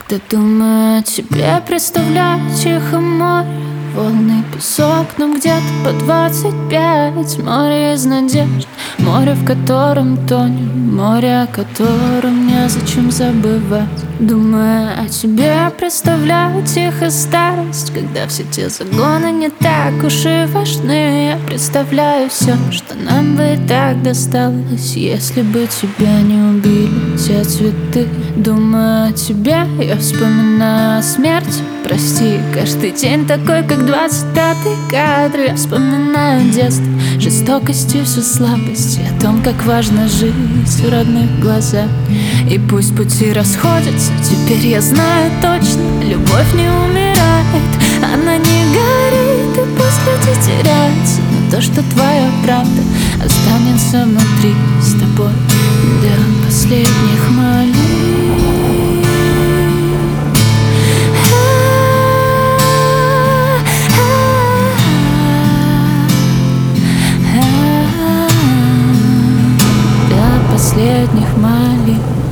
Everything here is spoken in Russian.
Когда думаю о тебе, представляю тихое море, волны, песок, нам где-то по 25. Море из надежд, море, в котором тонем, море, о котором незачем забывать. Думая о тебе, представляю тихую старость, когда все те загоны не так уж и важны. Я представляю все, что нам бы и так досталось, если бы тебя не убили те цветы. Думаю о тебе, я вспоминаю о смерти. Прости, каждый день такой, как 25-й кадр. Я вспоминаю детство, жестокость и всю слабость, и о том, как важно жить в родных глазах. И пусть пути расходятся, теперь я знаю точно, любовь не умирает, она не горит, и пусть люди теряются, но то, что твоя правда останется внутри с тобой до последних молитв. Последних молитв.